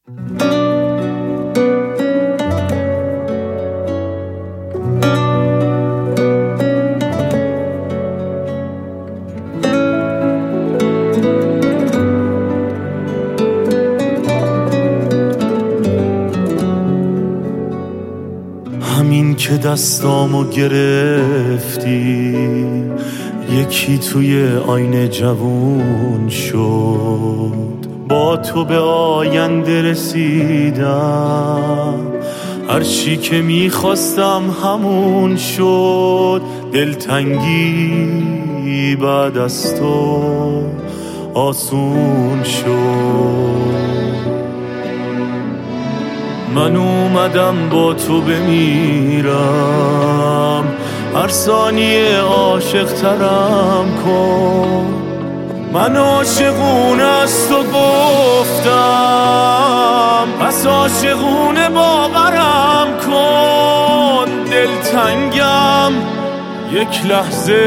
همین که دستامو گرفتی یکی توی آینه جوون شد، با تو به آینده رسیدم، هرچی که میخواستم همون شد. دلتنگی بعد از تو آسون شد. من اومدم با تو بمیرم، هر ثانیه عاشق ترم کن. من عاشقونه از تو گفتم، پس عاشقونه باورم کن. دلتنگم یک لحظه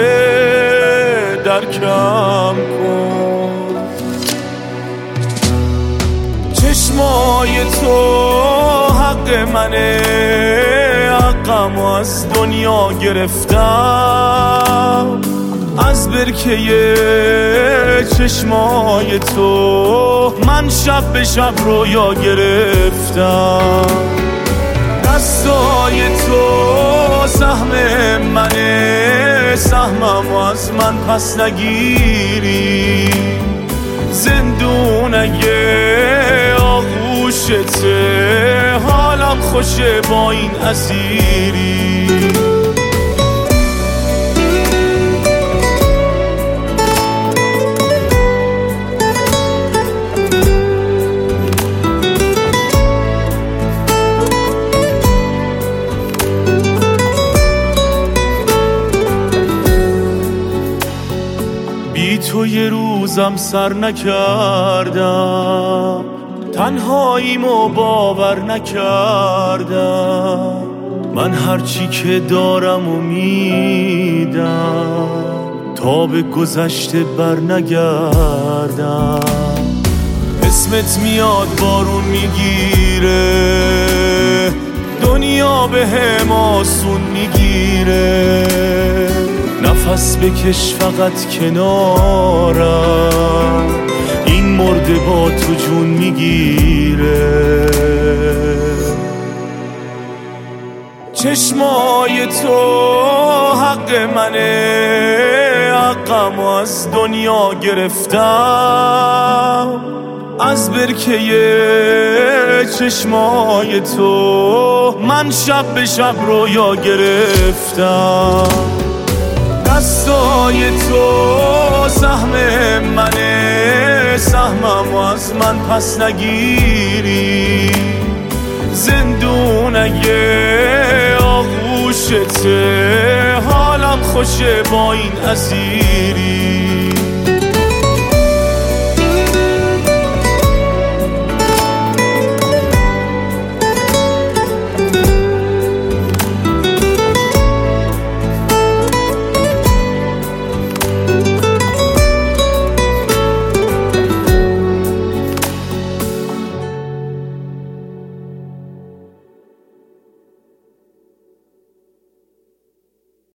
درکم کن. چشمای تو حق منه، حقم از دنیا گرفتم. از برکه چشمای تو من شب به شب رویا گرفتم. دستای تو سهم منه، سهمم از من پس نگیری. زندون اگه آغوشته، حالم خوشه با این اسیری. بی تو یه روزم سر نکردم، تنهاییمو باور نکردم. من هرچی که دارم و میدم، تا به گذشته بر نگردم. اسمت میاد بارون میگیره، دنیا به هم آسون میگیره. نفس بکش فقط کنارم، این مرده با تو جون میگیره. چشمای تو حق منه، حقم از دنیا گرفتم. از برکه چشمای تو من شب به شب رویا گرفتم. دستای تو سهم منه، سهمم از من پس نگیری. زندون اگه آغوشته، حالم خوشه با این اسیری.